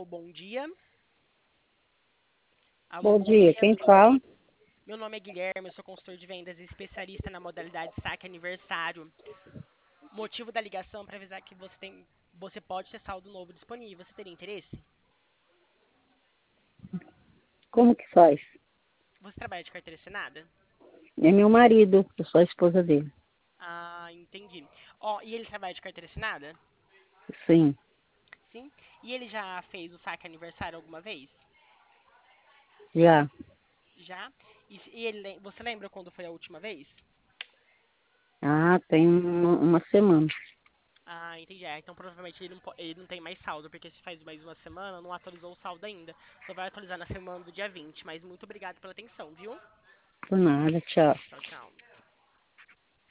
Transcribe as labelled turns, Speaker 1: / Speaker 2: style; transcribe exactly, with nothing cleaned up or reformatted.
Speaker 1: Alô, bom dia. Alô,
Speaker 2: Bom
Speaker 1: bom
Speaker 2: dia,
Speaker 1: dia,
Speaker 2: quem
Speaker 1: tudo
Speaker 2: fala?
Speaker 1: bem? Meu nome é Guilherme, eu sou consultor de vendas e especialista na modalidade saque aniversário. O motivo da ligação é para avisar que você tem, você pode ter saldo novo disponível. Você teria interesse?
Speaker 2: Como que faz?
Speaker 1: Você trabalha de carteira assinada?
Speaker 2: É meu marido, eu sou a esposa dele.
Speaker 1: Ah, entendi. Ó, e ele trabalha de carteira assinada?
Speaker 2: Sim,
Speaker 1: Sim. E ele já fez o saque aniversário alguma vez?
Speaker 2: já.
Speaker 1: Já? E, se- e ele, lem- você lembra quando foi a última vez?
Speaker 2: Ah, tem uma, uma semana.
Speaker 1: Ah, entendi. É, então provavelmente ele não, po- ele não tem mais saldo, porque se faz mais uma semana, não atualizou o saldo ainda. Só vai atualizar na semana do dia vinte. Mas muito obrigado pela atenção, viu?
Speaker 2: Por nada, tchau.
Speaker 1: Tchau, tchau.